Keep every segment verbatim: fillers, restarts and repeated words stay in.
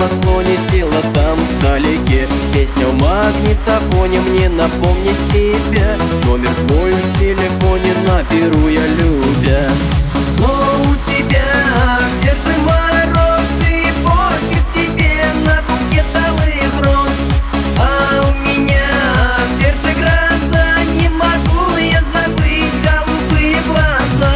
на склоне, села там вдалеке. Песня в магнитофоне мне напомнит тебя. Номер твой в телефоне наберу я, любя. Но у тебя в сердце мороз, и пофиг тебе на букет алых роз. А у меня в сердце гроза, не могу я забыть голубые глаза.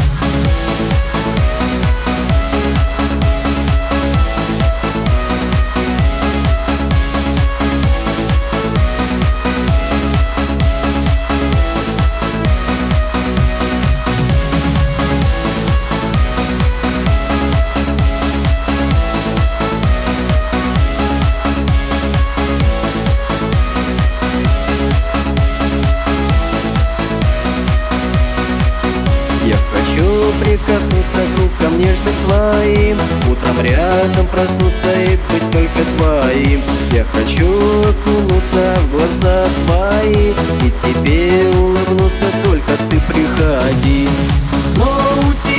Я хочу прикоснуться к рукам нежным твоим, утром рядом проснуться и быть только твоим. Я хочу окунуться в глаза твои и тебе улыбнуться, только ты приходи. Но у тебя